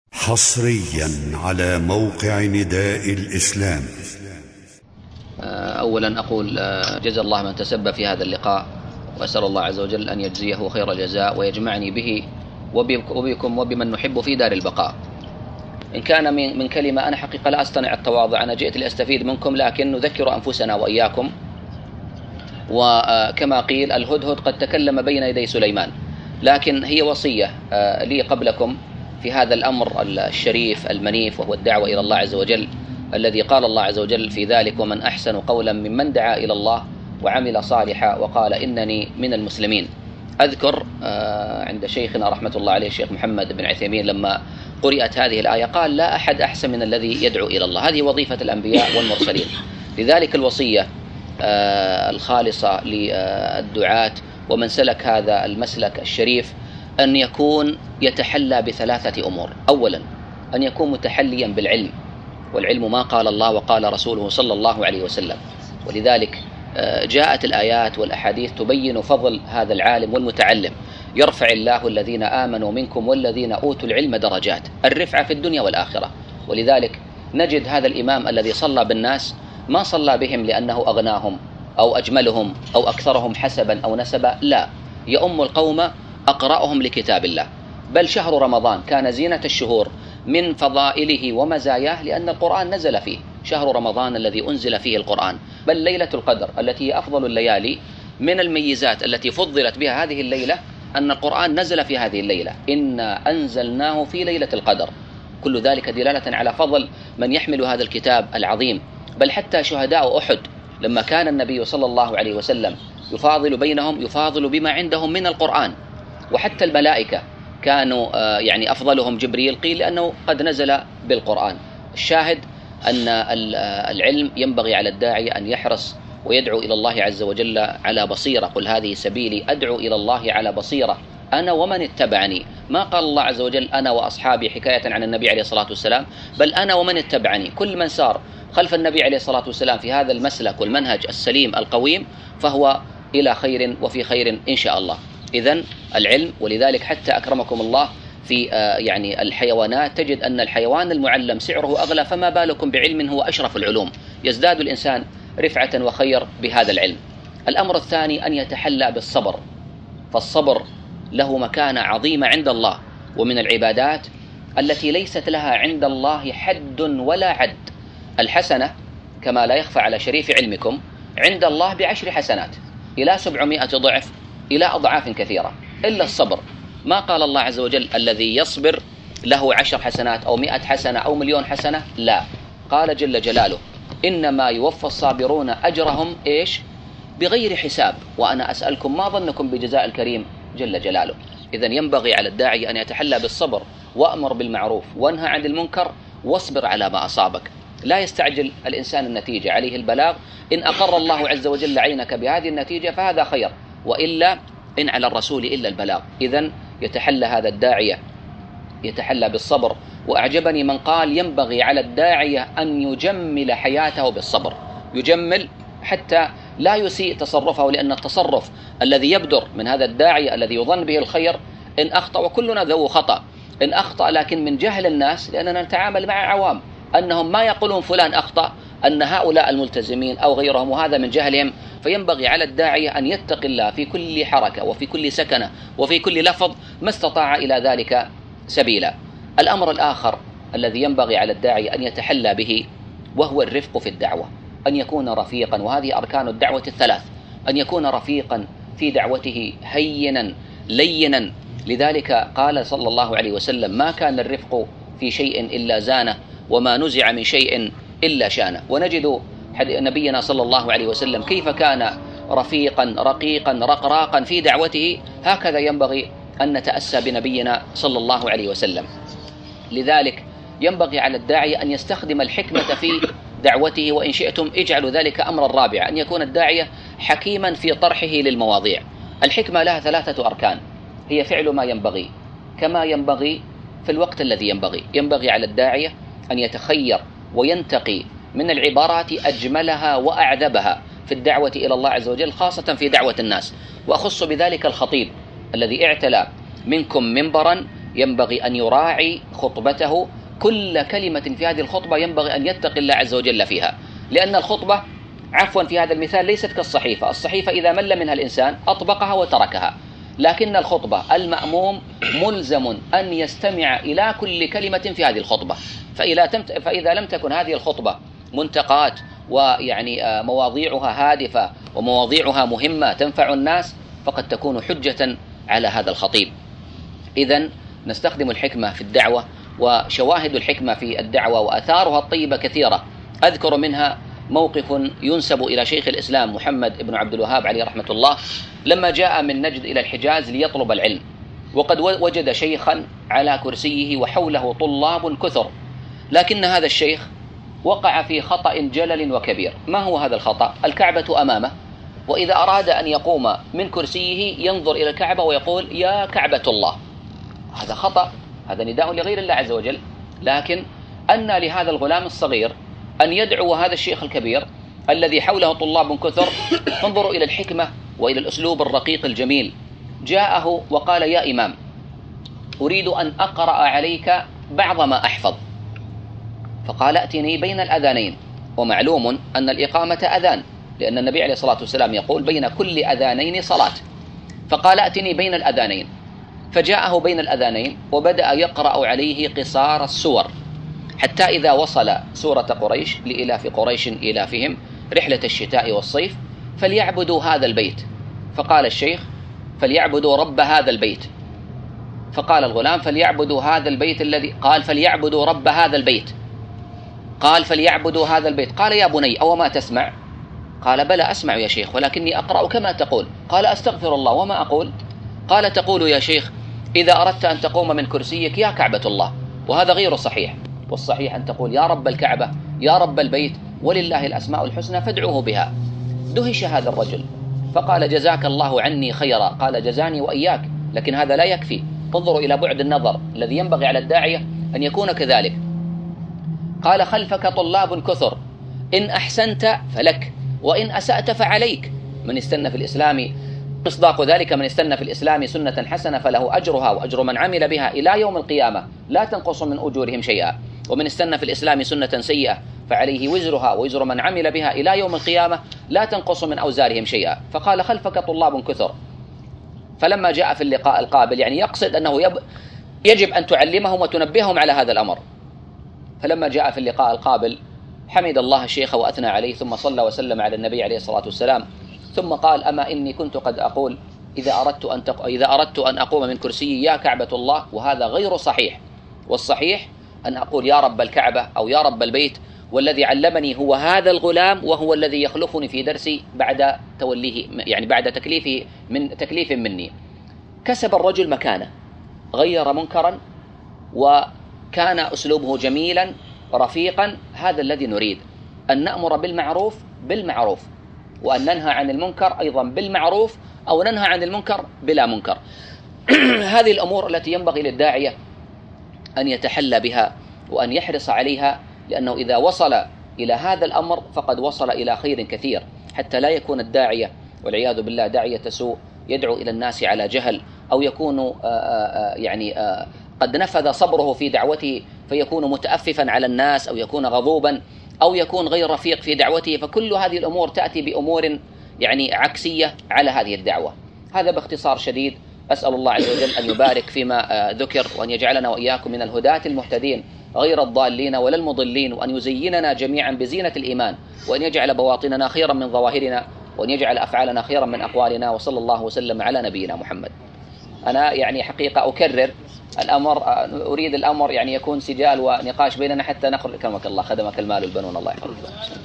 حصريا على موقع نداء الإسلام. أولا أقول جزا الله من تسبب في هذا اللقاء، وأسأل الله عز وجل أن يجزيه خير الجزاء ويجمعني به وبكم وبمن نحب في دار البقاء. إن كان من كلمة، أنا حقيقة لا أصطنع التواضع، أنا جئت لأستفيد منكم، لكن نذكر أنفسنا وإياكم. وكما قيل الهدهد قد تكلم بين يدي سليمان، لكن هي وصية لي قبلكم في هذا الأمر الشريف المنيف، وهو الدعوة إلى الله عز وجل، الذي قال الله عز وجل في ذلك: ومن أحسن قولا ممن دعا إلى الله وعمل صالحا وقال إنني من المسلمين. أذكر عند شيخنا رحمة الله عليه الشيخ محمد بن عثيمين لما قرأت هذه الآية قال: لا أحد أحسن من الذي يدعو إلى الله. هذه وظيفة الأنبياء والمرسلين. لذلك الوصية الخالصة للدعاة ومن سلك هذا المسلك الشريف أن يكون يتحلى بثلاثة أمور. أولا، أن يكون متحليا بالعلم، والعلم ما قال الله وقال رسوله صلى الله عليه وسلم. ولذلك جاءت الآيات والأحاديث تبين فضل هذا العالم والمتعلم. يرفع الله الذين آمنوا منكم والذين أوتوا العلم درجات، الرفعة في الدنيا والآخرة. ولذلك نجد هذا الإمام الذي صلى بالناس ما صلى بهم لأنه أغناهم أو أجملهم أو أكثرهم حسبا أو نسبا، لا، يؤم القوم أقرأهم لكتاب الله. بل شهر رمضان كان زينة الشهور، من فضائله ومزاياه لأن القرآن نزل فيه. شهر رمضان الذي أنزل فيه القرآن. بل ليلة القدر التي هي أفضل الليالي، من الميزات التي فضلت بها هذه الليلة أن القرآن نزل في هذه الليلة: إنا أنزلناه في ليلة القدر. كل ذلك دلالة على فضل من يحمل هذا الكتاب العظيم. بل حتى شهداء أحد لما كان النبي صلى الله عليه وسلم يفاضل بينهم، يفاضل بما عندهم من القرآن. وحتى الملائكة كانوا أفضلهم جبريل، قيل لأنه قد نزل بالقرآن. الشاهد أن العلم ينبغي على الداعي أن يحرص ويدعو إلى الله عز وجل على بصيرة. قل هذه سبيلي أدعو إلى الله على بصيرة أنا ومن اتبعني. ما قال الله عز وجل أنا وأصحابي حكاية عن النبي عليه الصلاة والسلام، بل أنا ومن اتبعني. كل من سار خلف النبي عليه الصلاة والسلام في هذا المسلك والمنهج السليم القويم فهو إلى خير وفي خير إن شاء الله. إذن العلم. ولذلك حتى أكرمكم الله في الحيوانات تجد أن الحيوان المعلم سعره أغلى، فما بالكم بعلم هو أشرف العلوم. يزداد الإنسان رفعة وخير بهذا العلم. الأمر الثاني أن يتحلى بالصبر، فالصبر له مكانة عظيمة عند الله، ومن العبادات التي ليست لها عند الله حد ولا عد. الحسنة كما لا يخفى على شريف علمكم عند الله ب10 حسنات إلى 700 ضعف إلى أضعاف كثيرة، إلا الصبر. ما قال الله عز وجل الذي يصبر له 10 حسنات أو 100 حسنة أو 1,000,000 حسنة، لا، قال جل جلاله: إنما يوفى الصابرون أجرهم بغير حساب، وأنا أسألكم ما ظنكم بجزاء الكريم جل جلاله. إذن ينبغي على الداعي أن يتحلى بالصبر، وأمر بالمعروف وانهى عن المنكر واصبر على ما أصابك. لا يستعجل الإنسان النتيجة، عليه البلاغ. إن أقر الله عز وجل عينك بهذه النتيجة فهذا خير، وإلا إن على الرسول إلا البلاغ. إذن يتحلى هذا الداعية يتحلى بالصبر. وأعجبني من قال ينبغي على الداعية أن يجمل حياته بالصبر، يجمل حتى لا يسيء تصرفه، لأن التصرف الذي يبدر من هذا الداعية الذي يظن به الخير إن أخطأ، وكلنا ذو خطأ، إن أخطأ لكن من جهل الناس، لأننا نتعامل مع عوام أنهم ما يقولون فلان أخطأ، أن هؤلاء الملتزمين أو غيرهم، وهذا من جهلهم. فينبغي على الداعية أن يتقي الله في كل حركة وفي كل سكنة وفي كل لفظ ما استطاع إلى ذلك سبيلا. الأمر الآخر الذي ينبغي على الداعية أن يتحلى به وهو الرفق في الدعوة، أن يكون رفيقا، وهذه أركان الدعوة الثلاث: أن يكون رفيقا في دعوته هينا لينا. لذلك قال صلى الله عليه وسلم: ما كان الرفق في شيء إلا زانه، وما نزع من شيء إلا شانه. ونجد نبينا صلى الله عليه وسلم كيف كان رفيقا رقيقا رقراقا في دعوته. هكذا ينبغي أن نتأسى بنبينا صلى الله عليه وسلم. لذلك ينبغي على الداعية أن يستخدم الحكمة في دعوته، وإن شئتم اجعلوا ذلك أمر الرابع، أن يكون الداعية حكيما في طرحه للمواضيع. الحكمة لها 3 أركان: هي فعل ما ينبغي كما ينبغي في الوقت الذي ينبغي. ينبغي على الداعية أن يتخير وينتقي من العبارات أجملها وأعذبها في الدعوة إلى الله عز وجل، خاصة في دعوة الناس. وأخص بذلك الخطيب الذي اعتلى منكم منبرا ينبغي أن يراعي خطبته، كل كلمة في هذه الخطبة ينبغي أن يتقي الله عز وجل فيها، لأن الخطبة عفوا في هذا المثال ليست كالصحيفة. الصحيفة إذا مل منها الإنسان أطبقها وتركها، لكن الخطبة المأموم ملزم أن يستمع إلى كل كلمة في هذه الخطبة. فإذا لم تكن هذه الخطبة منتقات ويعني مواضيعها هادفة ومواضيعها مهمة تنفع الناس، فقد تكون حجة على هذا الخطيب. إذن نستخدم الحكمة في الدعوة، وشواهد الحكمة في الدعوة وأثارها الطيبة كثيرة. أذكر منها موقف ينسب إلى شيخ الإسلام محمد بن عبد الوهاب عليه رحمة الله، لما جاء من نجد إلى الحجاز ليطلب العلم، وقد وجد شيخا على كرسيه وحوله طلاب كثر، لكن هذا الشيخ وقع في خطأ جلل وكبير. ما هو هذا الخطأ؟ الكعبة أمامه، وإذا أراد أن يقوم من كرسيه ينظر إلى الكعبة ويقول يا كعبة الله. هذا خطأ، هذا نداء لغير الله عز وجل. لكن أن لهذا الغلام الصغير أن يدعو هذا الشيخ الكبير الذي حوله طلاب كثر. انظروا إلى الحكمة وإلى الأسلوب الرقيق الجميل. جاءه وقال يا إمام، أريد أن أقرأ عليك بعض ما أحفظ. فقال ائتني بين الأذانين، ومعلوم أن الإقامة أذان، لأن النبي عليه الصلاة والسلام يقول بين كل أذانين صلاة. فقال ائتني بين الأذانين، فجاءه بين الأذانين وبدأ يقرأ عليه قصار السور، حتى إذا وصل سورة قريش لإلاف قريش إلافهم رحلة الشتاء والصيف فليعبدوا هذا البيت. فقال الشيخ فليعبدوا رب هذا البيت. فقال الغلام فليعبدوا هذا البيت الذي قال فليعبدوا رب هذا البيت. قال فليعبدوا هذا البيت. قال يا بني أو ما تسمع؟ قال بلى أسمع يا شيخ، ولكني أقرأ كما تقول. قال أستغفر الله وما أقول؟ قال تقول يا شيخ إذا أردت أن تقوم من كرسيك يا كعبة الله، وهذا غير صحيح. والصحيح أن تقول يا رب الكعبة يا رب البيت ولله الأسماء الحسنى فادعوه بها. دهش هذا الرجل فقال جزاك الله عني خيرا. قال جزاني وإياك، لكن هذا لا يكفي. انظروا إلى بعد النظر الذي ينبغي على الداعية أن يكون كذلك. قال خلفك طلاب كثر، إن أحسنت فلك وإن أسأت فعليك. من استنى في الإسلام مصداق ذلك من استنى في الإسلام سنة حسنة فله أجرها وأجر من عمل بها إلى يوم القيامة لا تنقص من أجورهم شيئا، ومن استنى في الإسلام سنة سيئة فعليه وزرها ووزر من عمل بها إلى يوم القيامة لا تنقص من أوزارهم شيئا. فقال خلفك طلاب كثر. فلما جاء في اللقاء القابل يعني يقصد أنه يجب أن تعلمهم وتنبههم على هذا الأمر. فلما جاء في اللقاء القابل حمد الله الشيخ وأثنى عليه، ثم صلى وسلم على النبي عليه الصلاة والسلام، ثم قال أما إني كنت قد أقول إذا أردت أن أقوم من كرسي يا كعبة الله، وهذا غير صحيح. والصحيح أن أقول يا رب الكعبة أو يا رب البيت، والذي علمني هو هذا الغلام، وهو الذي يخلفني في درسي بعد توليه يعني بعد تكليف مني. كسب الرجل مكانه، غير منكرا، وكان أسلوبه جميلا رفيقا. هذا الذي نريد، أن نأمر بالمعروف وأن ننهى عن المنكر أيضا بالمعروف، أو ننهى عن المنكر بلا منكر. هذه الأمور التي ينبغي للداعية أن يتحلى بها وأن يحرص عليها، لأنه إذا وصل إلى هذا الأمر فقد وصل إلى خير كثير، حتى لا يكون الداعية والعياذ بالله داعية سوء يدعو إلى الناس على جهل، أو يكون قد نفذ صبره في دعوته فيكون متأففا على الناس، أو يكون غضوبا، أو يكون غير رفيق في دعوته. فكل هذه الأمور تأتي بأمور يعني عكسية على هذه الدعوة. هذا باختصار شديد. أسأل الله عز وجل أن يبارك فيما ذكر، وأن يجعلنا وإياكم من الهداة المهتدين غير الضالين ولا المضلين، وأن يزيننا جميعا بزينة الإيمان، وأن يجعل بواطننا خيرا من ظواهرنا، وأن يجعل أفعالنا خيرا من أقوالنا. وصلى الله وسلم على نبينا محمد. أنا يعني حقيقة أكرر الأمر، أريد الأمر يعني يكون سجال ونقاش بيننا حتى نخرج. كرمك الله، خدمك المال والبنون، الله يحفظك.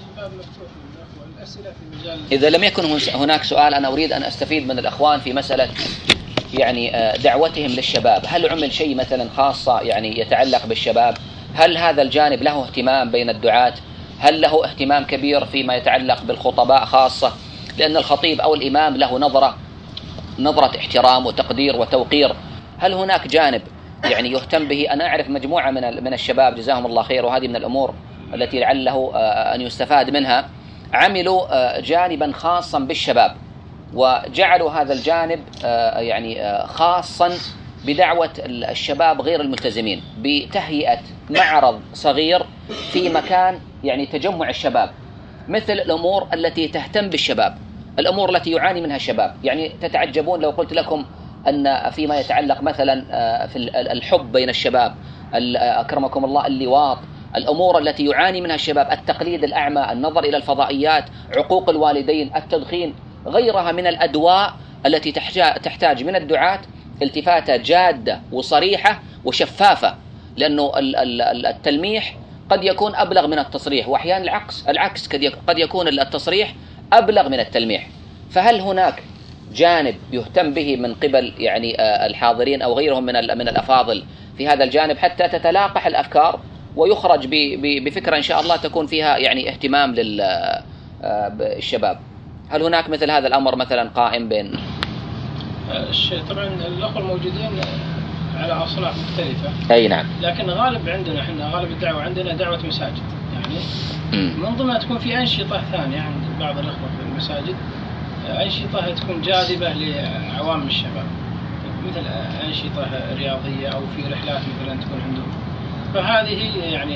إذا لم يكن هناك سؤال، أنا أريد أن أستفيد من الأخوان في مسألة يعني دعوتهم للشباب. هل عمل شيء مثلا خاصة يعني يتعلق بالشباب؟ هل هذا الجانب له اهتمام بين الدعاة؟ هل له اهتمام كبير فيما يتعلق بالخطباء خاصة؟ لأن الخطيب أو الإمام له نظرة احترام وتقدير وتوقير. هل هناك جانب يعني يهتم به؟ أنا أعرف مجموعة من الشباب جزاهم الله خير، وهذه من الأمور التي لعله أن يستفاد منها. عملوا جانبا خاصا بالشباب، وجعلوا هذا الجانب يعني خاصا بدعوة الشباب غير الملتزمين بتهيئة معرض صغير في مكان يعني تجمع الشباب، مثل الأمور التي تهتم بالشباب، الأمور التي يعاني منها الشباب. يعني تتعجبون لو قلت لكم أن فيما يتعلق مثلا في الحب بين الشباب، أكرمكم الله، اللواط، الأمور التي يعاني منها الشباب، التقليد الأعمى، النظر إلى الفضائيات، عقوق الوالدين، التدخين، غيرها من الأدواء التي تحتاج من الدعاة التفاتة جادة وصريحة وشفافة، لأنه التلميح قد يكون أبلغ من التصريح، وأحيانا العكس قد يكون التصريح أبلغ من التلميح. فهل هناك جانب يهتم به من قبل يعني الحاضرين أو غيرهم من الأفاضل في هذا الجانب حتى تتلاقح الأفكار ويخرج بفكرة إن شاء الله تكون فيها يعني اهتمام للشباب؟ هل هناك مثل هذا الأمر مثلا قائم بين طبعا الأخوة الموجودين على أصناف مختلفة. أي نعم. لكن غالب الدعوة عندنا دعوة مساجد، يعني من ضمنها تكون في أنشطة ثانية عند بعض الأخوة في المساجد، أنشطة تكون جاذبة لعوام الشباب، مثل أنشطة رياضية أو في رحلات مثلا تكون عندهم. فهذه يعني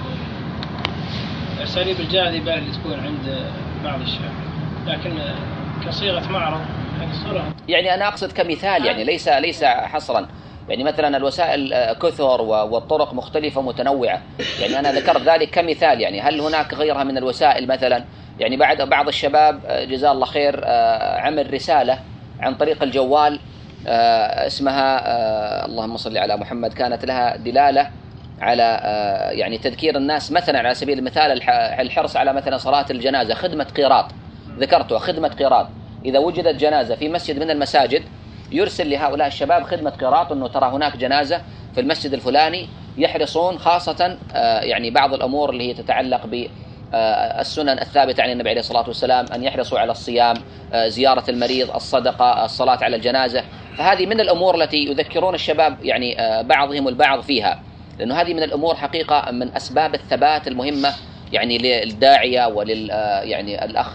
الأساليب الجاذبة اللي تكون عند بعض الشباب، لكن كصيغة معرض هذه الصورة. يعني أنا أقصد كمثال، يعني ليس حصرا، يعني مثلا الوسائل كثر والطرق مختلفة متنوعة، يعني أنا ذكرت ذلك كمثال. يعني هل هناك غيرها من الوسائل مثلا؟ يعني بعض الشباب جزاه الله خير عمل رسالة عن طريق الجوال اسمها اللهم صل على محمد، كانت لها دلالة على يعني تذكير الناس مثلا على سبيل المثال الحرص على مثلا صلاة الجنازة، خدمة قيراط، ذكرتها خدمة قيراط، إذا وجدت جنازة في مسجد من المساجد يرسل لهؤلاء الشباب خدمة قيراط، أنه ترى هناك جنازة في المسجد الفلاني، يحرصون خاصة يعني بعض الأمور اللي هي تتعلق بالسنن الثابتة عن النبي عليه الصلاة والسلام، أن يحرصوا على الصيام، زيارة المريض، الصدقة، الصلاة على الجنازة. فهذه من الأمور التي يذكرون الشباب يعني بعضهم البعض فيها، لأنه هذه من الأمور حقيقة من أسباب الثبات المهمة يعني للداعية يعني الأخ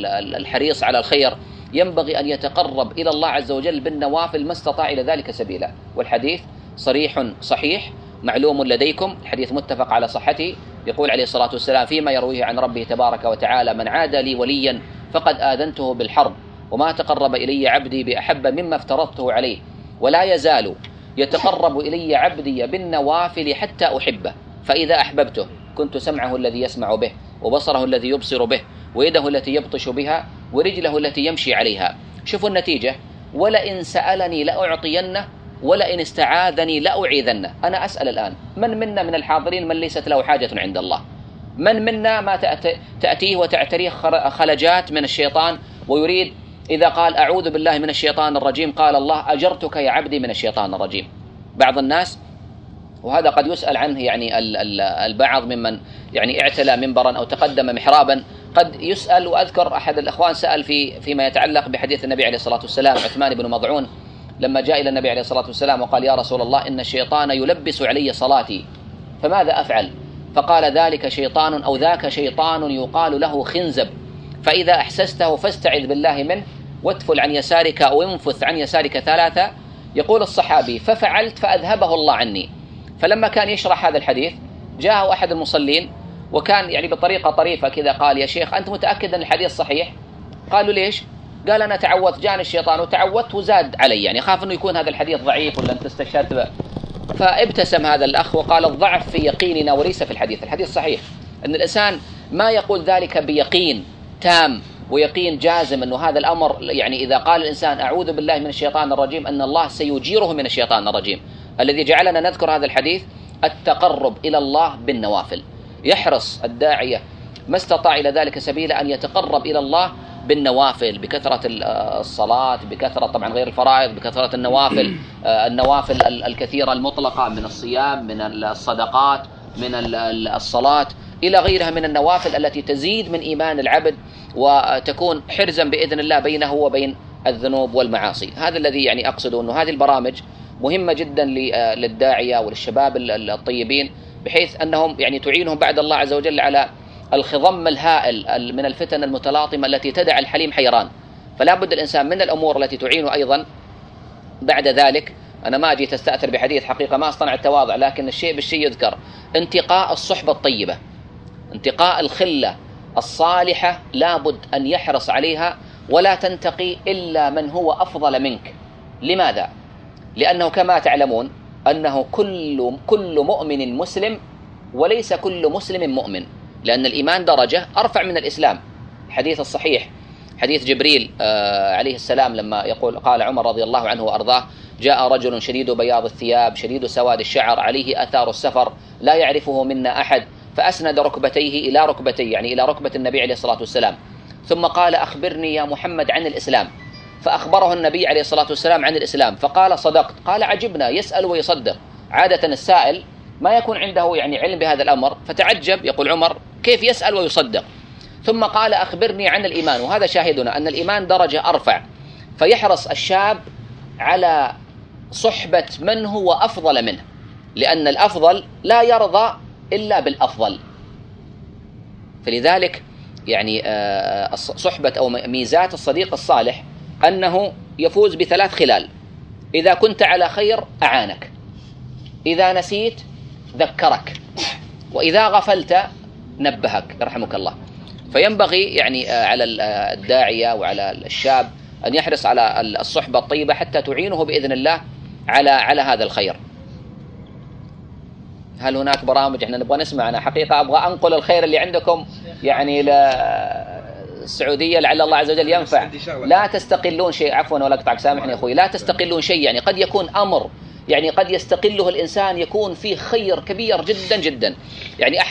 الحريص على الخير، ينبغي أن يتقرب إلى الله عز وجل بالنوافل ما استطاع إلى ذلك سبيلا. والحديث صريح صحيح معلوم لديكم، الحديث متفق على صحته، يقول عليه الصلاة والسلام فيما يرويه عن ربه تبارك وتعالى: من عاد لي وليا فقد آذنته بالحرب، وما تقرب إلي عبدي بأحب مما افترضته عليه، ولا يزال يتقرب إلي عبدي بالنوافل حتى أحبه، فإذا أحببته كنت سمعه الذي يسمع به، وبصره الذي يبصر به، ويده التي يبطش بها، ورجله التي يمشي عليها. شوفوا النتيجة: ولئن سألني لأعطينه، ولئن استعاذني لأعيذنه. أنا أسأل الآن: من منا من الحاضرين من ليست له حاجة عند الله؟ من منا ما تأتيه وتعتريه خلجات من الشيطان ويريد إذا قال أعوذ بالله من الشيطان الرجيم قال الله أجرتك يا عبدي من الشيطان الرجيم؟ بعض الناس، وهذا قد يسأل عنه يعني البعض ممن يعني اعتلى منبرا أو تقدم محرابا، قد يسأل. وأذكر أحد الأخوان سأل فيما يتعلق بحديث النبي عليه الصلاة والسلام، عثمان بن مضعون لما جاء إلى النبي عليه الصلاة والسلام وقال: يا رسول الله إن الشيطان يلبس علي صلاتي فماذا أفعل؟ فقال: ذلك شيطان أو ذاك شيطان يقال له خنزب، فإذا أحسسته فاستعذ بالله منه واتفل عن يسارك أو انفث عن يسارك 3. يقول الصحابي: ففعلت فأذهبه الله عني. فلما كان يشرح هذا الحديث جاءه أحد المصلين وكان يعني بطريقة طريفة كذا، قال: يا شيخ أنت متأكد أن الحديث صحيح؟ قالوا: ليش؟ قال: أنا تعوذت، جاني الشيطان وتعوذت وزاد علي، يعني خاف أنه يكون هذا الحديث ضعيف ولا أنت استشهدت به. فابتسم هذا الأخ وقال: الضعف في يقيننا وليس في الحديث، الحديث صحيح. أن الإنسان ما يقول ذلك بيقين تام ويقين جازم أنه هذا الأمر، يعني إذا قال الإنسان أعوذ بالله من الشيطان الرجيم أن الله سيجيره من الشيطان الرجيم. الذي جعلنا نذكر هذا الحديث التقرب إلى الله بالنوافل. يحرص الداعية ما استطاع إلى ذلك سبيلا أن يتقرب إلى الله بالنوافل، بكثرة الصلاة، بكثرة طبعا غير الفرائض، بكثرة النوافل الكثيرة المطلقة من الصيام، من الصدقات، من الصلاة، إلى غيرها من النوافل التي تزيد من إيمان العبد وتكون حرزا بإذن الله بينه وبين الذنوب والمعاصي. هذا الذي يعني أقصده، أنه هذه البرامج مهمة جدا للداعية وللشباب الطيبين، بحيث أنهم يعني تعينهم بعد الله عز وجل على الخضم الهائل من الفتن المتلاطمة التي تدع الحليم حيران. فلا بد الإنسان من الأمور التي تعينه أيضا بعد ذلك أنا ما جيت أستأثر بحديث حقيقة، ما أصطنع التواضع، لكن الشيء بالشيء يذكر. انتقاء الصحبة الطيبة، انتقاء الخلة الصالحة لابد أن يحرص عليها، ولا تنتقي إلا من هو أفضل منك. لماذا؟ لأنه كما تعلمون أنه كل مؤمن مسلم، وليس كل مسلم مؤمن، لأن الإيمان درجة أرفع من الإسلام. الحديث الصحيح حديث جبريل عليه السلام لما يقول، قال عمر رضي الله عنه وأرضاه: جاء رجل شديد بياض الثياب شديد سواد الشعر عليه أثار السفر لا يعرفه منا أحد، فأسند ركبتيه إلى ركبتيه، يعني إلى ركبة النبي عليه الصلاة والسلام، ثم قال: أخبرني يا محمد عن الإسلام. فأخبره النبي عليه الصلاة والسلام عن الإسلام، فقال: صدقت. قال: عجبنا، يسأل ويصدق. عادة السائل ما يكون عنده يعني علم بهذا الأمر، فتعجب، يقول عمر: كيف يسأل ويصدق؟ ثم قال: أخبرني عن الإيمان. وهذا شاهدنا أن الإيمان درجة أرفع، فيحرص الشاب على صحبة من هو أفضل منه، لأن الأفضل لا يرضى إلا بالأفضل. فلذلك يعني صحبة أو ميزات الصديق الصالح أنه يفوز بثلاث خلال: إذا كنت على خير أعانك، إذا نسيت ذكرك، وإذا غفلت نبهك، يرحمك الله. فينبغي يعني على الداعية وعلى الشاب أن يحرص على الصحبة الطيبة حتى تعينه بإذن الله على هذا الخير. هل هناك برامج احنا نبغى نسمع؟ أنا حقيقة أبغى أنقل الخير اللي عندكم يعني للسعودية، لعل الله عز وجل ينفع. لا تستقلون شيء، عفوا ولا أقطعك، سامحني أخوي، لا تستقلون شيء. يعني قد يكون أمر يعني قد يستقله الإنسان يكون فيه خير كبير جدا جدا. يعني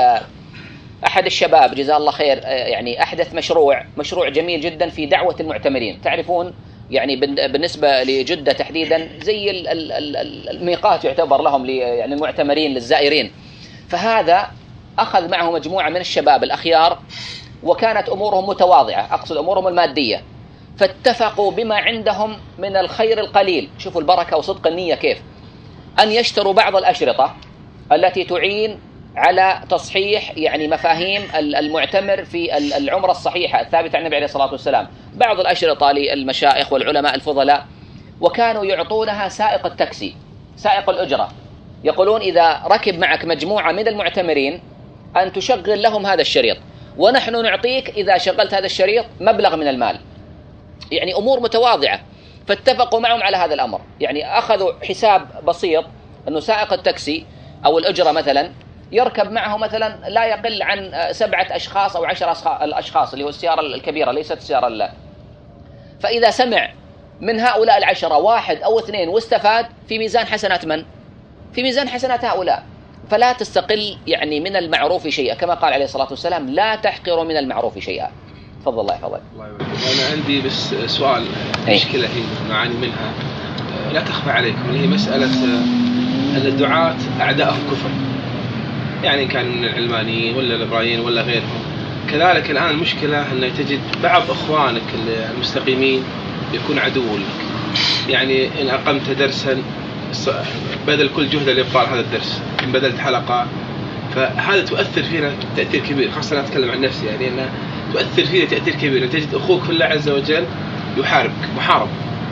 أحد الشباب جزاه الله خير يعني أحدث مشروع جميل جدا في دعوة المعتمرين. تعرفون يعني بالنسبة لجدة تحديدا زي الميقات يعتبر لهم يعني المعتمرين للزائرين. فهذا أخذ معه مجموعة من الشباب الأخيار، وكانت أمورهم متواضعة، أقصد أمورهم المادية، فاتفقوا بما عندهم من الخير القليل، شوفوا البركة وصدق النية كيف، أن يشتروا بعض الأشرطة التي تعين على تصحيح يعني مفاهيم المعتمر في العمرة الصحيحة الثابتة عن النبي عليه الصلاة والسلام، بعض الأشرطة للمشايخ والعلماء الفضلاء. وكانوا يعطونها سائق التاكسي، سائق الأجرة، يقولون إذا ركب معك مجموعة من المعتمرين أن تشغل لهم هذا الشريط، ونحن نعطيك إذا شغلت هذا الشريط مبلغ من المال. يعني أمور متواضعة. فاتفقوا معهم على هذا الأمر. يعني أخذوا حساب بسيط أنه سائق التاكسي أو الأجرة مثلا يركب معه مثلا لا يقل عن 7 أشخاص أو 10 الأشخاص، اللي هو السيارة الكبيرة ليست السيارة فإذا سمع من هؤلاء 10 1 أو 2 واستفاد، في ميزان حسنات من؟ في ميزان حسنات هؤلاء. فلا تستقل يعني من المعروف شيئا، كما قال عليه الصلاة والسلام: لا تحقروا من المعروف شيئا. تفضل. الله يحفظك. أنا عندي بس سؤال، مشكلة هي نعاني منها لا تخفى عليكم، هي مسألة أن الدعاة أعداءهم كفر، يعني كان من العلمانيين ولا الإبراهيميين ولا غيرهم. كذلك الآن المشكلة أن تجد بعض إخوانك المستقيمين يكون عدو لك. يعني إن أقمت درسا بدل كل جهد لإبطال هذا الدرس، إن بدلت حلقة، فهذا تؤثر فينا تأثير كبير. خاصة أنا أتكلم عن نفسي، يعني أنها تؤثر فينا تأثير كبير. أن تجد أخوك في الله عز وجل يحاربك محارب.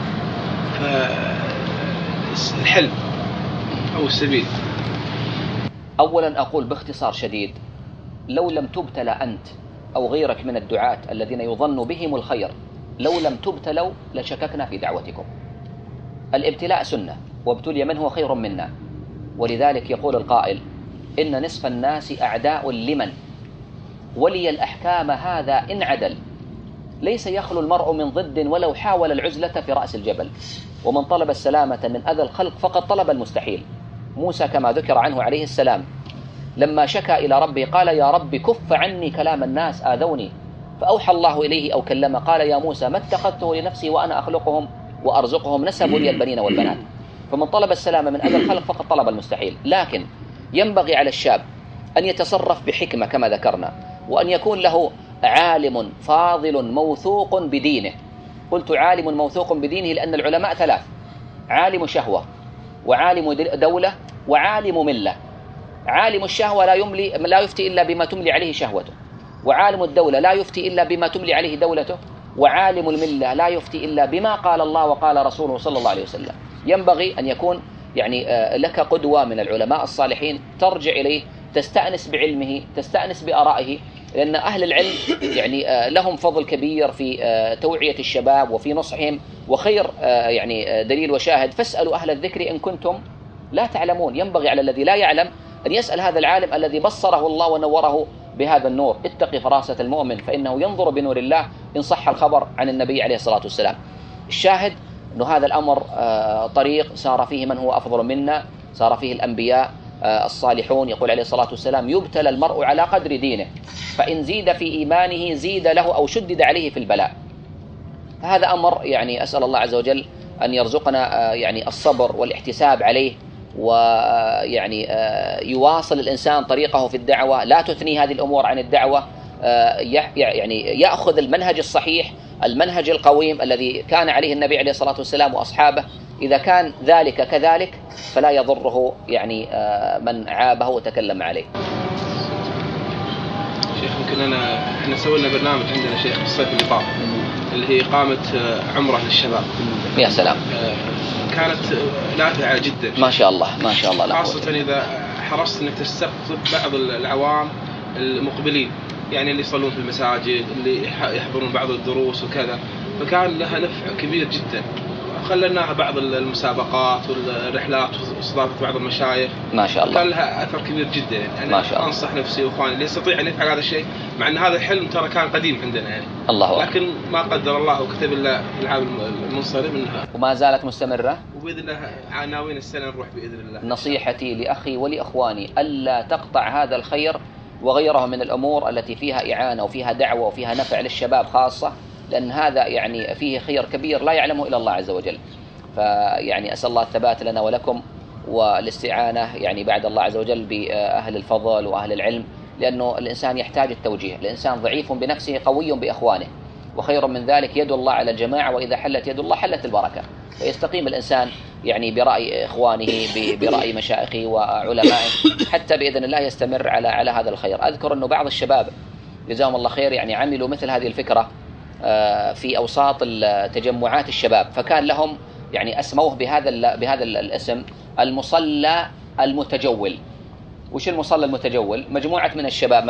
فالحل أو السبيل، أولا أقول باختصار شديد: لو لم تبتلى أنت أو غيرك من الدعاة الذين يظن بهم الخير، لو لم تبتلوا لشككنا في دعوتكم. الابتلاء سنة، وابتلي من هو خير منا. ولذلك يقول القائل: إن نصف الناس أعداء لمن ولي الأحكام هذا إن عدل، ليس يخلو المرء من ضد ولو حاول العزلة في رأس الجبل، ومن طلب السلامة من أذى الخلق فقد طلب المستحيل. موسى كما ذكر عنه عليه السلام لما شكى إلى ربه قال: يا رب كف عني كلام الناس آذوني، فأوحى الله إليه أو كلم قال: يا موسى ما اتخذته لنفسي وأنا أخلقهم وأرزقهم، نسبوا لي البنين والبنات. فمن طلب السلامة من أذى الخلق فقد طلب المستحيل. لكن ينبغي على الشاب أن يتصرف بحكمة كما ذكرنا، وأن يكون له عالم فاضل موثوق بدينه. قلت عالم موثوق بدينه لأن العلماء 3: عالم شهوة، وعالم دولة، وعالم ملة. عالم الشهوة لا يفتي إلا بما تملي عليه شهوته، وعالم الدولة لا يفتي إلا بما تملي عليه دولته، وعالم الملة لا يفتي إلا بما قال الله وقال رسوله صلى الله عليه وسلم. ينبغي أن يكون يعني لك قدوة من العلماء الصالحين ترجع إليه، تستأنس بعلمه، تستأنس بآرائه، لأن أهل العلم يعني لهم فضل كبير في توعية الشباب وفي نصحهم، وخير يعني دليل وشاهد فاسألوا أهل الذكر إن كنتم لا تعلمون. ينبغي على الذي لا يعلم أن يسأل هذا العالم الذي بصره الله ونوره بهذا النور. اتق فراسة المؤمن فإنه ينظر بنور الله إن صح الخبر عن النبي عليه الصلاة والسلام. الشاهد أن هذا الأمر طريق سار فيه من هو أفضل منا، سار فيه الأنبياء الصالحون. يقول عليه الصلاة والسلام: يبتلى المرء على قدر دينه، فإن زيد في إيمانه زيد له أو شدد عليه في البلاء. هذا أمر يعني أسأل الله عز وجل أن يرزقنا يعني الصبر والاحتساب عليه، ويعني يواصل الإنسان طريقه في الدعوة، لا تثني هذه الأمور عن الدعوة، يعني يأخذ المنهج الصحيح، المنهج القويم الذي كان عليه النبي عليه الصلاة والسلام وأصحابه. إذا كان ذلك كذلك فلا يضره يعني من عابه وتكلم عليه. شيخ يمكن احنا سوينا برنامج عندنا شيخ الصيف اللي طاف اللي هي إقامة عمرة للشباب. يا سلام. كانت نافعة جدا ما شاء الله ما شاء الله، خاصة إذا حرصت أنك تستقطب بعض العوام المقبلين، يعني اللي يصلون في المساجد، اللي يحضرون بعض الدروس وكذا، فكان لها نفع كبير جدا. خلناها بعض المسابقات والرحلات واستضافة بعض المشايخ. ما شاء الله. كان لها أثر كبير جدا. يعني ما شاء الله. أنصح نفسي وإخواني اللي يستطيع أن يفعل هذا الشيء، مع أن هذا الحلم ترى كان قديم عندنا يعني. الله لكن ما قدر الله وكتب الله العام المنصرم منها، وما زالت مستمرة وبإذن الله عناوين السنة نروح بإذن الله. نصيحتي لأخي ولإخواني ألا تقطع هذا الخير وغيره من الأمور التي فيها إعانة وفيها دعوة وفيها نفع للشباب خاصة، لأن هذا يعني فيه خير كبير لا يعلمه إلا الله عز وجل. فيعني أسأل الله الثبات لنا ولكم والاستعانة يعني بعد الله عز وجل بأهل الفضل وأهل العلم، لأنه الإنسان يحتاج التوجيه. الإنسان ضعيف بنفسه قوي بإخوانه، وخير من ذلك يد الله على الجماعة، وإذا حلت يد الله حلت البركة. فيستقيم الإنسان يعني برأي إخوانه، برأي مشايخه وعلمائه، حتى بإذن الله يستمر على هذا الخير. أذكر أنه بعض الشباب جزاهم الله خير يعني عملوا مثل هذه الفكرة في أوساط تجمعات الشباب، فكان لهم يعني أسموه بهذا الاسم: المصلى المتجول. وش المصلى المتجول؟ مجموعة من الشباب،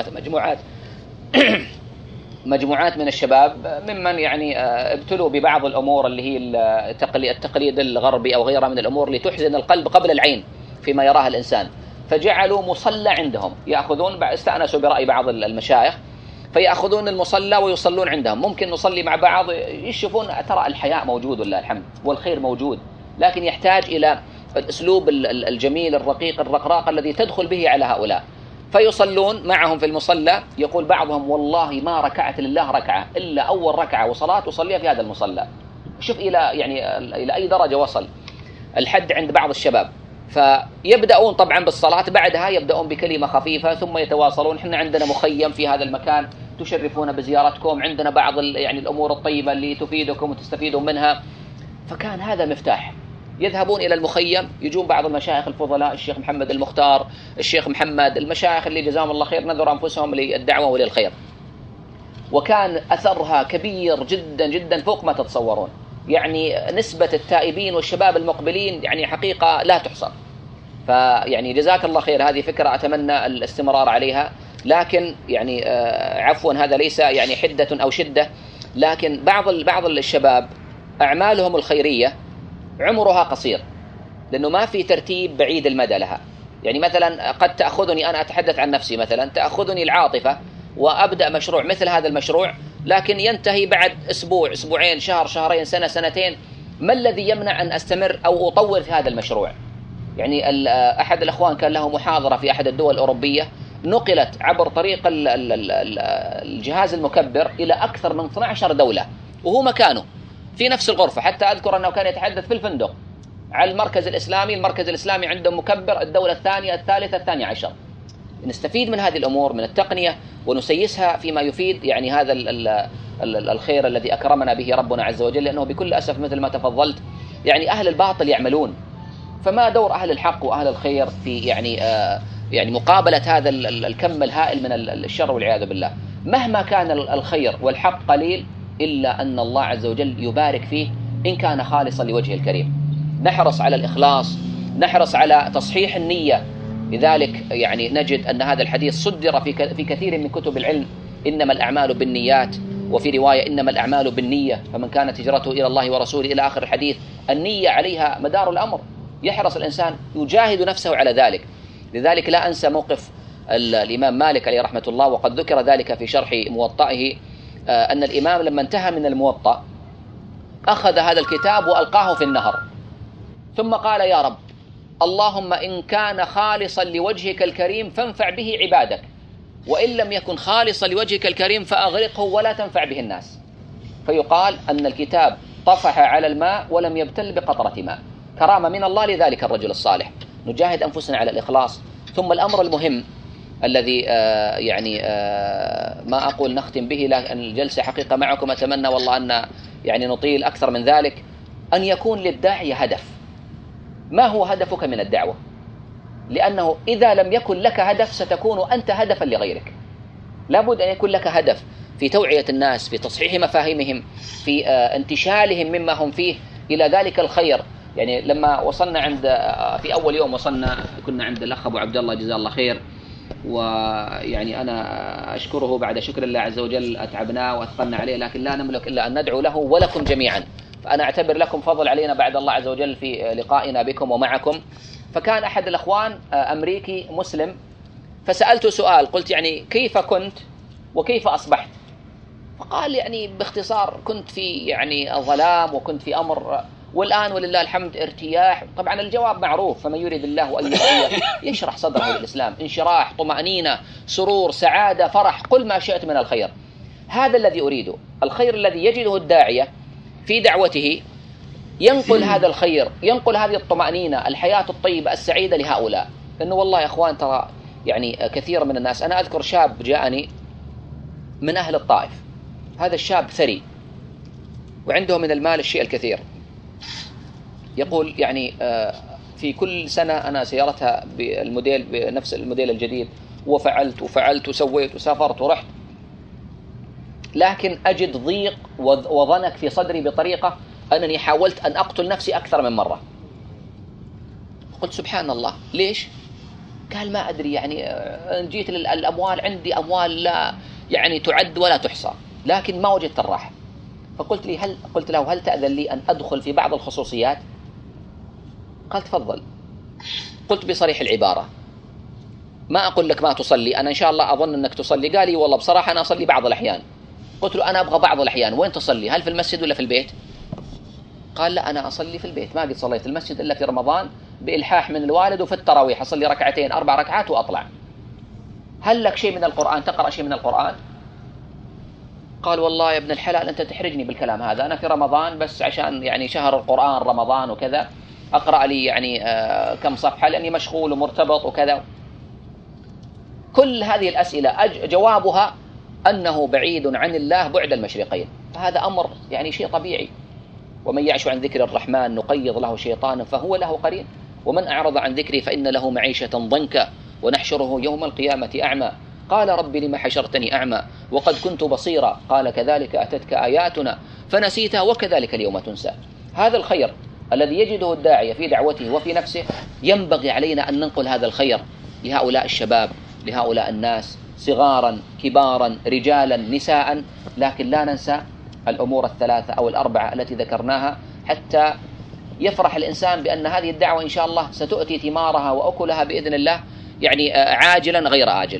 مجموعات من الشباب ممن يعني ابتلوا ببعض الأمور اللي هي التقليد الغربي أو غيرها من الأمور اللي تحزن القلب قبل العين فيما يراها الإنسان، فجعلوا مصلى عندهم. يأخذون، استأنسوا برأي بعض المشايخ، فيأخذون المصلى ويصلون عندهم. ممكن نصلي مع بعض، يشوفون ترى الحياء موجود والله الحمد والخير موجود، لكن يحتاج إلى الأسلوب الجميل الرقيق الرقراق الذي تدخل به على هؤلاء. فيصلون معهم في المصلى. يقول بعضهم: والله ما ركعت لله ركعة إلا أول ركعة وصلاة وصليها في هذا المصلى. شوف إلى أي درجة وصل الحد عند بعض الشباب. فيبدأون طبعا بالصلاة، بعدها يبدأون بكلمة خفيفة ثم يتواصلون: إحنا عندنا مخيم في هذا المكان تشرفون بزيارتكم، عندنا بعض يعني الأمور الطيبة اللي تفيدكم وتستفيدون منها. فكان هذا مفتاح. يذهبون إلى المخيم، يجون بعض المشايخ الفضلاء، الشيخ محمد المختار، الشيخ محمد، المشايخ اللي جزاهم الله خير نذروا أنفسهم للدعوة وللخير. وكان أثرها كبير جدا جدا فوق ما تتصورون. يعني نسبة التائبين والشباب المقبلين يعني حقيقة لا تحصر. فيعني جزاك الله خير، هذه فكرة أتمنى الاستمرار عليها. لكن يعني عفوا هذا ليس يعني حدة أو شدة، لكن بعض الشباب أعمالهم الخيرية عمرها قصير، لأنه ما في ترتيب بعيد المدى لها. يعني مثلا قد تأخذني، أنا أتحدث عن نفسي مثلا، تأخذني العاطفة وأبدأ مشروع مثل هذا المشروع، لكن ينتهي بعد أسبوع، أسبوعين، شهر، شهرين، سنة، سنتين. ما الذي يمنع أن أستمر أو أطور في هذا المشروع؟ يعني أحد الأخوان كان له محاضرة في أحد الدول الأوروبية، نقلت عبر طريق الجهاز المكبر إلى أكثر من 12 دولة، وهو مكانه في نفس الغرفة. حتى أذكر أنه كان يتحدث في الفندق على المركز الإسلامي عندهم مكبر، الدولة الثانية، الثالثة، 12. نستفيد من هذه الأمور من التقنية ونسيسها فيما يفيد يعني هذا الخير الذي أكرمنا به ربنا عز وجل. لأنه بكل أسف مثل ما تفضلت يعني أهل الباطل يعملون، فما دور أهل الحق وأهل الخير في يعني مقابلة هذا الكم الهائل من الشر والعياذ بالله؟ مهما كان الخير والحق قليل، إلا أن الله عز وجل يبارك فيه إن كان خالصا لوجه الكريم. نحرص على الإخلاص، نحرص على تصحيح النية. لذلك يعني نجد أن هذا الحديث صدر في كثير من كتب العلم: إنما الأعمال بالنيات، وفي رواية إنما الأعمال بالنية، فمن كانت هجرته إلى الله ورسوله إلى آخر الحديث. النية عليها مدار الأمر، يحرص الإنسان يجاهد نفسه على ذلك. لذلك لا أنسى موقف الإمام مالك عليه رحمة الله، وقد ذكر ذلك في شرح موطئه، أن الإمام لما انتهى من الموطأ أخذ هذا الكتاب وألقاه في النهر، ثم قال: يا رب، اللهم إن كان خالصا لوجهك الكريم فانفع به عبادك، وإن لم يكن خالصا لوجهك الكريم فأغرقه ولا تنفع به الناس. فيقال أن الكتاب طفح على الماء ولم يبتل بقطرة ماء، كرامة من الله لذلك الرجل الصالح. نجاهد أنفسنا على الإخلاص. ثم الأمر المهم الذي ما أقول نختم به، لأن الجلسة حقيقة معكم أتمنى والله أن يعني نطيل أكثر من ذلك، أن يكون للداعية هدف. ما هو هدفك من الدعوة؟ لأنه إذا لم يكن لك هدف ستكون أنت هدفا لغيرك. لابد أن يكون لك هدف في توعية الناس، في تصحيح مفاهيمهم، في انتشالهم مما هم فيه إلى ذلك الخير. يعني لما وصلنا في أول يوم كنا عند الأخ أبو عبد الله جزاه الله خير، ويعني أنا أشكره بعد شكر الله عز وجل، أتعبناه وأثقلنا عليه، لكن لا نملك إلا أن ندعو له ولكم جميعا. فأنا أعتبر لكم فضل علينا بعد الله عز وجل في لقائنا بكم ومعكم. فكان أحد الأخوان أمريكي مسلم، فسألته سؤال، قلت يعني كيف كنت وكيف أصبحت؟ فقال يعني باختصار: كنت في يعني ظلام وكنت في أمر، والآن ولله الحمد ارتياح. طبعا الجواب معروف: فمن يريد الله أن يهديه يشرح صدره للإسلام، انشراح، طمأنينة، سرور، سعادة، فرح، قل ما شئت من الخير. هذا الذي أريده، الخير الذي يجده الداعية في دعوته، ينقل هذا الخير، ينقل هذه الطمأنينة، الحياة الطيبة السعيدة لهؤلاء. لأنه والله يا أخوان ترى يعني كثير من الناس، أنا أذكر شاب جاءني من أهل الطائف، هذا الشاب ثري وعنده من المال الشيء الكثير، يقول يعني في كل سنة أنا سيارتها بنفس الموديل الجديد، وفعلت وسويت وسافرت ورحت، لكن أجد ضيق وضنك في صدري بطريقة أنني حاولت أن أقتل نفسي أكثر من مرة. قلت سبحان الله، ليش؟ قال ما أدري، يعني جيت الأموال، عندي أموال لا يعني تعد ولا تحصى، لكن ما وجدت الراحة. فقلت له هل تأذن لي أن أدخل في بعض الخصوصيات؟ قال تفضل. قلت بصريح العبارة: ما أقول لك ما تصلي، أنا إن شاء الله أظن أنك تصلي. قال لي والله بصراحة أنا أصلي بعض الأحيان. قلت له أنا أبغى بعض الأحيان، وين تصلي؟ هل في المسجد ولا في البيت؟ قال لا، أنا أصلي في البيت، ما قد صليت المسجد إلا في رمضان بإلحاح من الوالد، وفي التراويح أصلي 2 4 ركعات وأطلع. هل لك شيء من القرآن، تقرأ شيء من القرآن؟ قال والله يا ابن الحلال أنت تحرجني بالكلام هذا، أنا في رمضان بس عشان يعني شهر القرآن رمضان وكذا أقرأ لي يعني كم صفحة لأني مشغول ومرتبط وكذا. كل هذه الأسئلة جوابها أنه بعيد عن الله بعد المشرقين، فهذا أمر يعني شيء طبيعي. ومن يعش عن ذكر الرحمن نقيض له شيطانا فهو له قرين، ومن أعرض عن ذكري فإن له معيشة ضنكا ونحشره يوم القيامة أعمى. قال رب لما حشرتني أعمى وقد كنت بصيرا، قال كذلك أتتك آياتنا فنسيتها وكذلك اليوم تنسى. هذا الخير الذي يجده الداعية في دعوته وفي نفسه، ينبغي علينا أن ننقل هذا الخير لهؤلاء الشباب، لهؤلاء الناس، صغارا كبارا رجالا نساء، لكن لا ننسى الأمور 3 أو 4 التي ذكرناها، حتى يفرح الإنسان بأن هذه الدعوة إن شاء الله ستؤتي ثمارها وأكلها بإذن الله، يعني عاجلا غير آجل.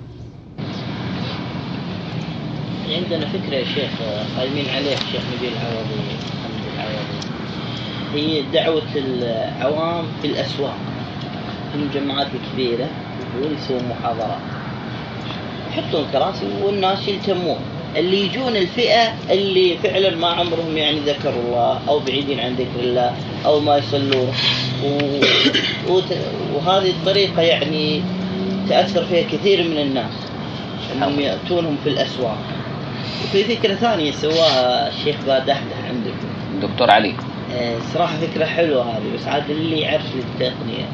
عندنا فكرة يا شيخ قايمين عليها الشيخ نبيل العوضي محمد العوضي، هي دعوة العوام في الأسواق، في المجمعات الكبيرة، ويسوون محاضرات، يحطون كراسي والناس يلتمون، اللي يجون الفئة اللي فعلا ما عمرهم يعني ذكروا الله أو بعيدين عن ذكر الله أو ما يصلون، وهذه الطريقة يعني تأثر فيها كثير من الناس أنهم يأتونهم في الأسواق. وفي فكرة ثانية سواها الشيخ بادحدح عندكم دكتور علي، صراحة فكرة حلوة هذه، بس عاد اللي يعرف التقنية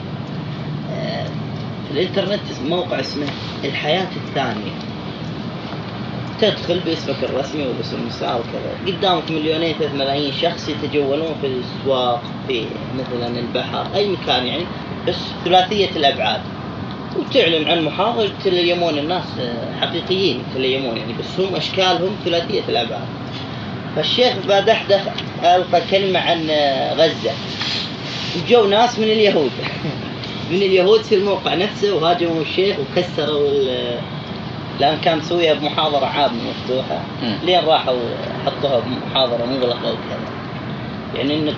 في الإنترنت موقع اسمه الحياة الثانية، تدخل باسمك الرسمي وباسم المسار وكذا، قدامك 2 3 ملايين شخص يتجولون في الأسواق، في مثلا البحر، أي مكان يعني، بس ثلاثية الأبعاد، وتعلن عن محاضر يتليمون الناس حقيقيين يتليمون يعني، بس هم أشكالهم ثلاثية الأبعاد. فالشيخ بادحدث ألقى كلمة عن غزة، وجو ناس من اليهود من اليهود في الموقع نفسه وهاجموا الشيخ وكسروا لأن كان مسويها بمحاضرة عامة مفتوحة، لين راحوا حطوها بمحاضرة مغلقة وكذا. يعني إنك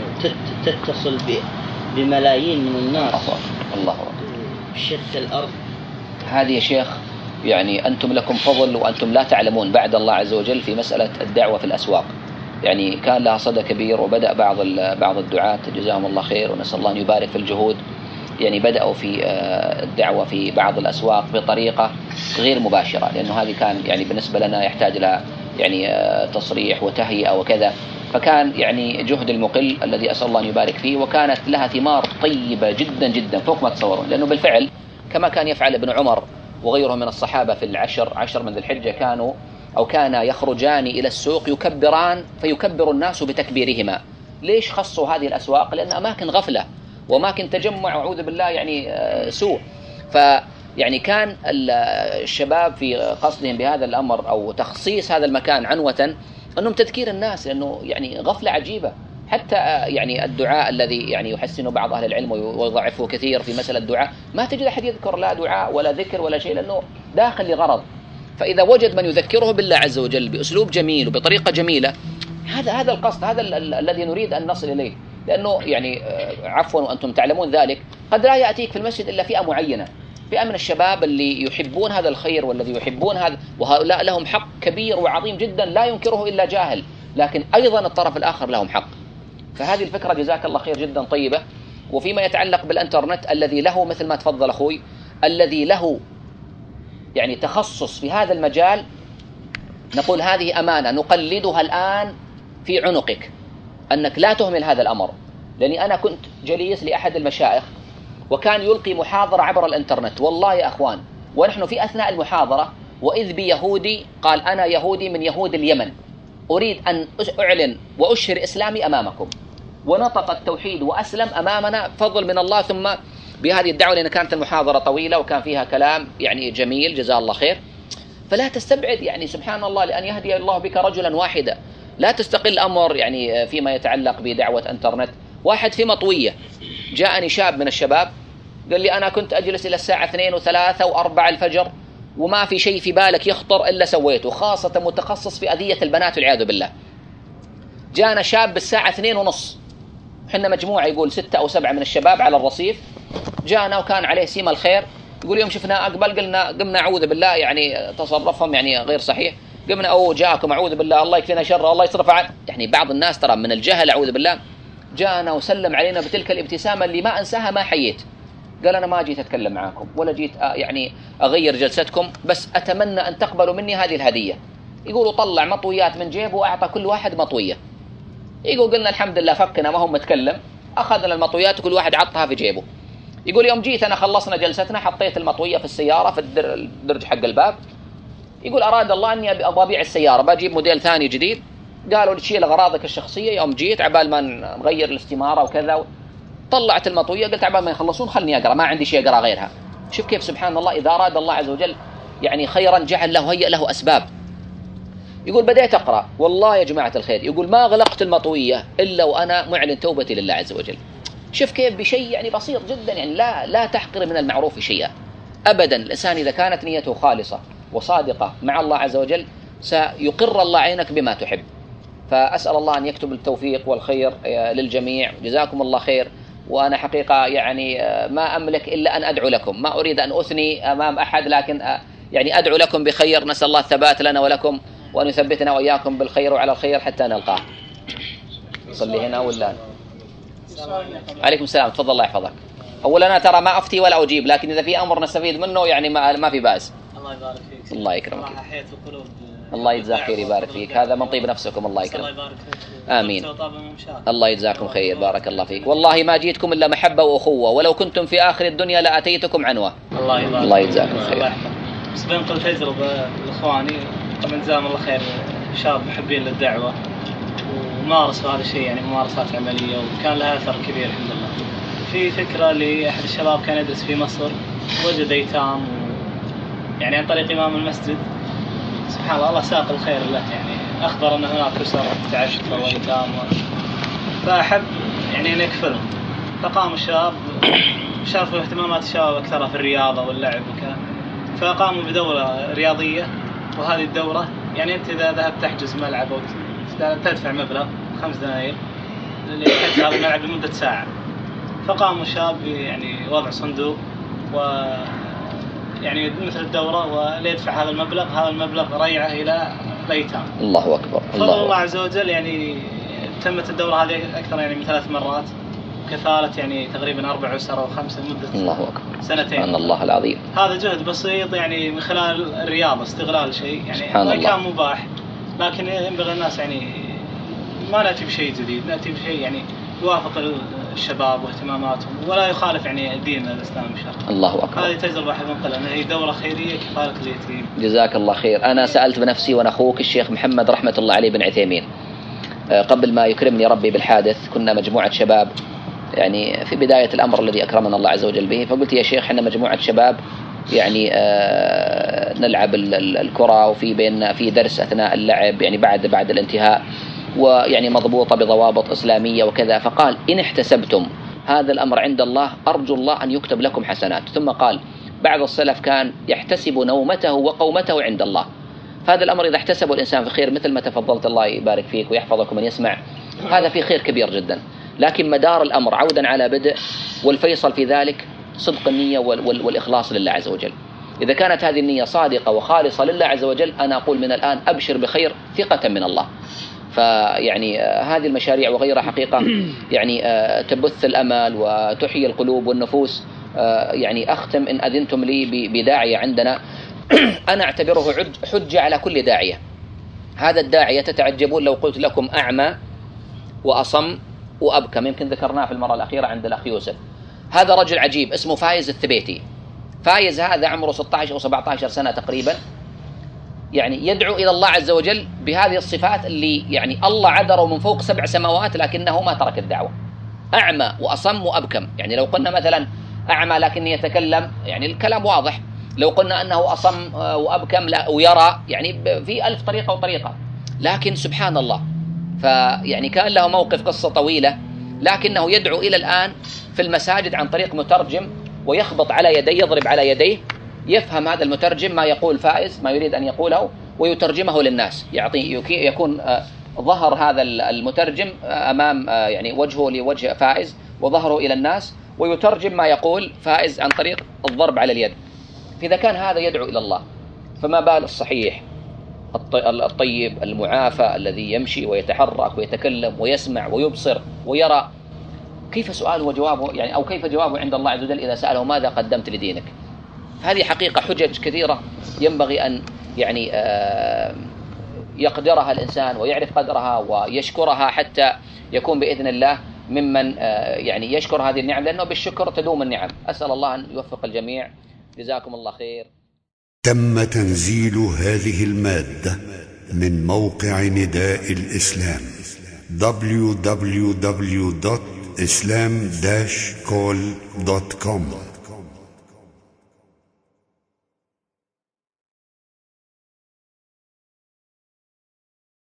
تتصل بملايين من الناس الله بشتى الأرض. هذه يا شيخ يعني أنتم لكم فضل وأنتم لا تعلمون بعد الله عز وجل في مسألة الدعوة في الأسواق. يعني كان لها صدى كبير، وبدأ بعض الدعاة جزاهم الله خير ونسأل الله أن يبارك في الجهود، يعني بدأوا في الدعوة في بعض الأسواق بطريقة غير مباشرة، لأنه هذه كان يعني بالنسبة لنا يحتاج لها يعني تصريح وتهيئة وكذا، فكان يعني جهد المقل الذي أسأل الله أن يبارك فيه، وكانت لها ثمار طيبة جدا جدا فوق ما تصورون. لأنه بالفعل كما كان يفعل ابن عمر وغيره من الصحابة في عشر من ذي الحجة، كانا يخرجان إلى السوق يكبران فيكبر الناس بتكبيرهما. ليش خصوا هذه الأسواق؟ لأن أماكن غفلة وأماكن تجمع وأعوذ بالله يعني سوء. فيعني كان الشباب في قصدهم بهذا الأمر أو تخصيص هذا المكان عنوة أنهم تذكير الناس، لأنه يعني غفلة عجيبة. حتى يعني الدعاء الذي يعني يحسن بعض أهل العلم ويضعفه كثير في مسألة الدعاء، ما تجد أحد يذكر لا دعاء ولا ذكر ولا شيء، لأنه داخل لغرض. فإذا وجد من يذكره بالله عز وجل بأسلوب جميل وبطريقة جميلة، هذا القصد، هذا الذي نريد أن نصل إليه. لأنه يعني عفوا وأنتم تعلمون ذلك، قد لا يأتيك في المسجد إلا فئة معينة، فئة من الشباب اللي يحبون هذا الخير والذي يحبون هذا، وهؤلاء لهم حق كبير وعظيم جدا لا ينكره إلا جاهل، لكن أيضا الطرف الآخر لهم حق. فهذه الفكرة جزاك الله خير جدا طيبة. وفيما يتعلق بالإنترنت الذي له مثل ما تفضل أخوي، الذي له يعني تخصص في هذا المجال، نقول هذه أمانة نقلدها الآن في عنقك، أنك لا تهمل هذا الأمر. لأني أنا كنت جليس لأحد المشايخ وكان يلقي محاضرة عبر الإنترنت، والله يا أخوان، ونحن في أثناء المحاضرة وإذ بيهودي قال أنا يهودي من يهود اليمن، أريد أن أعلن وأشهر إسلامي أمامكم، ونطق التوحيد وأسلم أمامنا فضل من الله. ثم بهذه الدعوة، لأن كانت المحاضرة طويلة وكان فيها كلام يعني جميل جزاه الله خير. فلا تستبعد يعني سبحان الله لأن يهدي الله بك رجلا واحدا، لا تستقل أمر يعني فيما يتعلق بدعوة انترنت. واحد في مطوية جاءني شاب من الشباب قال لي أنا كنت أجلس إلى الساعة 2 و3 و4 الفجر وما في شيء في بالك يخطر إلا سويته، خاصة متخصص في أذية البنات والعياذ بالله. جاءنا شاب بالساعة 2:30، حنا مجموعة يقول 6 أو 7 من الشباب على الرصيف، جاءنا وكان عليه سيما الخير، يقول يوم شفنا أقبل قمنا أعوذ بالله، يعني تصرفهم يعني غير صحيح، قمنا أو جاءكم أعوذ بالله الله يكفينا شر الله يصرف عنه. يعني بعض الناس ترى من الجهل أعوذ بالله، جاءنا وسلم علينا بتلك الابتسامة اللي ما أنساها ما حييت. قال أنا ما جيت أتكلم معاكم ولا جيت يعني أغير جلستكم، بس أتمنى أن تقبلوا مني هذه الهدية. يقولوا طلع مطويات من جيبه وأعطى كل واحد مطوية. يقول قلنا الحمد لله فكنا ما هم متكلم، أخذنا المطويات وكل واحد عطها في جيبه. يقول يوم جيت أنا خلصنا جلستنا حطيت المطوية في السيارة في الدرج حق الباب. يقول أراد الله أني أبيع السيارة بجيب موديل ثاني جديد، قالوا لي تشيل أغراضك الشخصية. يوم جيت عبال ما نغير الاستمارة وكذا طلعت المطوية، قلت عبال ما يخلصون خلني أقرأ، ما عندي شيء أقرأ غيرها. شوف كيف سبحان الله إذا أراد الله عز وجل يعني خيرا جعل له هيئ له أسباب. يقول بديت أقرأ والله يا جماعة الخير، يقول ما غلقت المطوية إلا وأنا معلن توبتي لله عز وجل. شوف كيف بشيء يعني بسيط جدا، يعني لا تحقر من المعروف شيئا أبدا. الإنسان إذا كانت نيته خالصة وصادقة مع الله عز وجل سيقر الله عينك بما تحب. فأسأل الله أن يكتب التوفيق والخير للجميع، جزاكم الله خير. وأنا حقيقة يعني ما أملك إلا أن أدعو لكم، ما أريد أن أثني أمام أحد، لكن يعني أدعو لكم بخير، نسأل الله الثبات لنا ولكم وأن يثبتنا وإياكم بالخير وعلى الخير حتى نلقاه. صلي هنا ولا عليكم السلام، تفضل الله يحفظك. أولا أنا ترى ما أفتي ولا أجيب، لكن إذا في أمر نستفيد منه يعني ما في بأس. الله يبارك فيك. الله يكرمك. حياة القلوب. الله يجزاك خير يبارك فيك، هذا من طيب نفسكم. الله يكرمك. الله يبارك فيك. آمين. الله يجزاكم خير، بارك الله فيك. والله ما جيتكم إلا محبة وأخوة، ولو كنتم في آخر الدنيا لأتيتكم عنوة. الله يبارك. الله يجزاكم خير. بس بنقل تجربة لإخواني طبعا جزاهم الله خير شاب محبين للدعوة ومارسوا هذا الشيء يعني ممارسات عملية وكان لها أثر كبير الحمد لله. في فكرة لأحد الشباب كان يدرس في مصر وجد أيتام يعني عن طريق إمام المسجد سبحان الله ساق الخير له يعني أخبر أن هناك أسر تعشق وأيتام فأحب يعني أن يكفلهم فقام الشباب شافوا اهتمامات الشباب أكثرها في الرياضة واللعب وكذا فقاموا بدورة رياضية وهذه الدورة يعني أنت إذا ذهبت تحجز ملعب أو تدفع مبلغ 5 دنانير لحجز هذا الملعب لمدة ساعة فقاموا الشباب يعني وضع صندوق و يعني مثل الدورة وليدفع هذا المبلغ ريعه إلى الأيتام. الله أكبر. فضل الله عز وجل يعني تمت الدورة هذه أكثر يعني من 3 مرات كفالة يعني تقريبا 4 أسر أو 5 مدة الله أكبر 2 سبحان الله العظيم. هذا جهد بسيط يعني من خلال الرياضة استغلال شيء يعني ما كان مباح لكن ينبغي الناس يعني ما نأتي بشيء جديد نأتي بشيء يعني يوافق الشباب واهتماماتهم ولا يخالف يعني دين الإسلام بشرط. الله أكبر. هذه تجربة حقا أنها هي دورة خيرية كفالة اليتيم. جزاك الله خير. أنا سألت بنفسي وأنا أخوك الشيخ محمد رحمة الله عليه بن عثيمين قبل ما يكرمني ربي بالحادث كنا مجموعة شباب يعني في بداية الأمر الذي أكرمنا الله عز وجل به فقلت يا شيخ احنا مجموعة شباب يعني نلعب الكرة وفي بيننا في درس أثناء اللعب يعني بعد الانتهاء ويعني مضبوطة بضوابط إسلامية وكذا فقال إن احتسبتم هذا الأمر عند الله أرجو الله أن يكتب لكم حسنات. ثم قال بعض السلف كان يحتسب نومته وقومته عند الله. هذا الأمر إذا احتسبه الإنسان في خير مثل ما تفضلت الله يبارك فيك ويحفظكم من يسمع هذا في خير كبير جدا. لكن مدار الأمر عودا على بدء والفيصل في ذلك صدق النية والإخلاص لله عز وجل. إذا كانت هذه النية صادقة وخالصة لله عز وجل أنا أقول من الآن أبشر بخير ثقة من الله. فيعني هذه المشاريع وغيرها حقيقة يعني تبث الأمل وتحيي القلوب والنفوس. يعني أختم إن أذنتم لي بداعية عندنا أنا أعتبره حجة على كل داعية. هذا الداعية تتعجبون لو قلت لكم أعمى وأصم وأبكم يمكن ذكرناه في المرة الأخيرة عند الأخ يوسف. هذا رجل عجيب اسمه فايز الثبيتي. فايز هذا عمره 16 أو 17 سنة تقريبا يعني يدعو إلى الله عز وجل بهذه الصفات اللي يعني الله عذره من فوق 7 سماوات لكنه ما ترك الدعوة. أعمى وأصم وأبكم يعني لو قلنا مثلا أعمى لكن يتكلم يعني الكلام واضح. لو قلنا أنه أصم وأبكم لا ويرى يعني في 1000 طريقة وطريقة. لكن سبحان الله فيعني كان له موقف قصة طويلة لكنه يدعو إلى الآن في المساجد عن طريق مترجم ويخبط على يديه يضرب على يديه يفهم هذا المترجم ما يقول فائز ما يريد أن يقوله ويترجمه للناس يكون ظهر هذا المترجم أمام يعني وجهه لوجه فائز وظهره إلى الناس ويترجم ما يقول فائز عن طريق الضرب على اليد. فإذا كان هذا يدعو إلى الله فما بال الصحيح الطيب المعافى الذي يمشي ويتحرك ويتكلم ويسمع ويبصر ويرى كيف سؤاله وجوابه يعني أو كيف جوابه عند الله عز وجل إذا سأله ماذا قدمت لدينك. هذه حقيقة حجج كثيرة ينبغي أن يعني يقدرها الإنسان ويعرف قدرها ويشكرها حتى يكون بإذن الله ممن يعني يشكر هذه النعم لأنه بالشكر تدوم النعم. أسأل الله أن يوفق الجميع. جزاكم الله خير. تم تنزيل هذه المادة من موقع نداء الإسلام www.islam-call.com